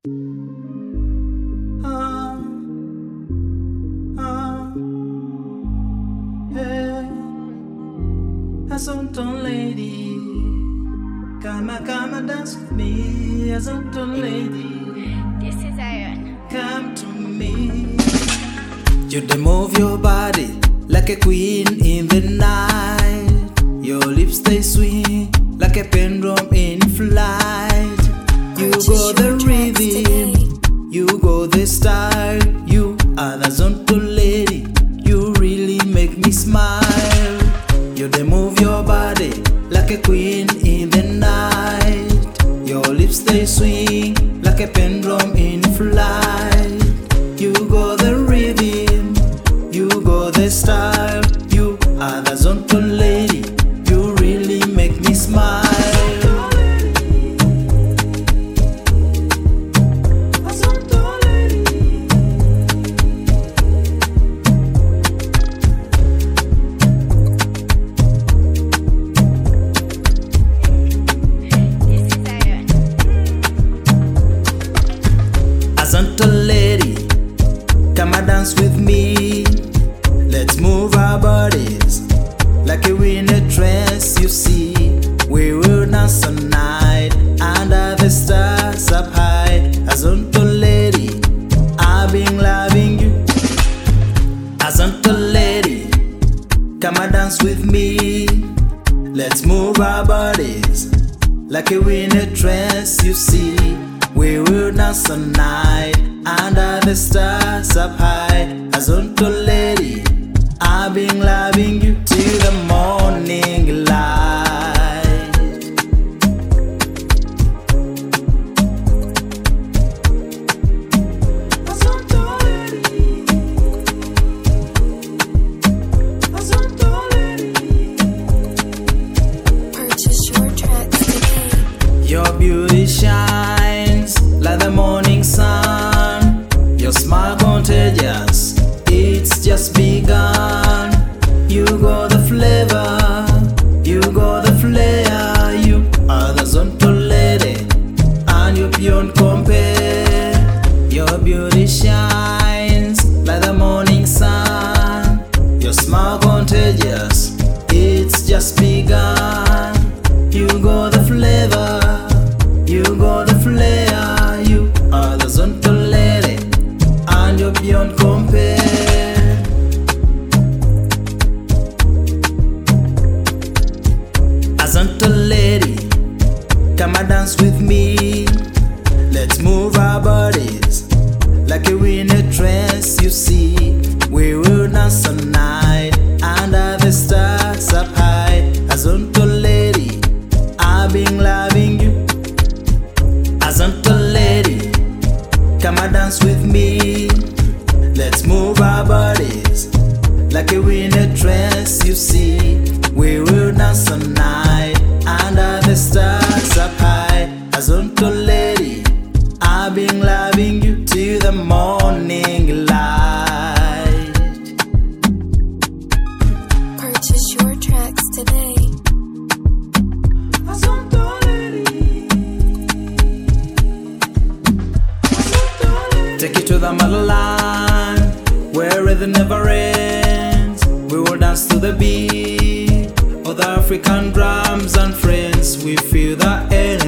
Ah, ah, hey, Azonto lady, come and dance with me, Azonto lady. This is Iron. Come to me. You dey move your body like a queen in the night. Your lips stay sweet like a pendulum in flight. You go the rhythm, you go the style. You are the Azonto lady. You really make me smile. You dey move your body like a queen in the night. Your lips stay sweet like a pendulum in flight. You go the rhythm, you go the style. You are the Azonto lady. You really make me smile. Azonto lady, come and dance with me. Let's move our bodies like a winter trance. You see, we will dance all night under the stars up high. Azonto lady, I've been loving you. Azonto lady, come and dance with me. Let's move our bodies like a winter trance. You see, we will dance all night under the stars up high. Azonto lady, I've been loving you till the morning light. Azonto lady, Azonto lady. Purchase your tracks today. Your beauty shines like the morning sun. Your smile contagious, it's just begun. You got the flavor, you got the flair. You are the Azonto lady, and you're beyond compare. Your beauty shines like the morning sun. Your smile contagious, it's just begun. You got the flavor, you got the flair. You are the Azonto lady, and you're beyond compare. Azonto lady, come and dance with me. Let's move our bodies like a winter trance. You see, we will dance all night under the stars up high. Azonto lady, I've been loving you. Azonto lady, come and dance with me. Let's move our bodies like a winter trance. You see, we will dance all night under the stars up high. Azonto lady, I've been loving you till the morning light. Purchase your tracks today. Azonto lady, Azonto lady. Take it to the motherland where rhythm never ends. We will dance to the beat of the African drums and friends. We feel the energy.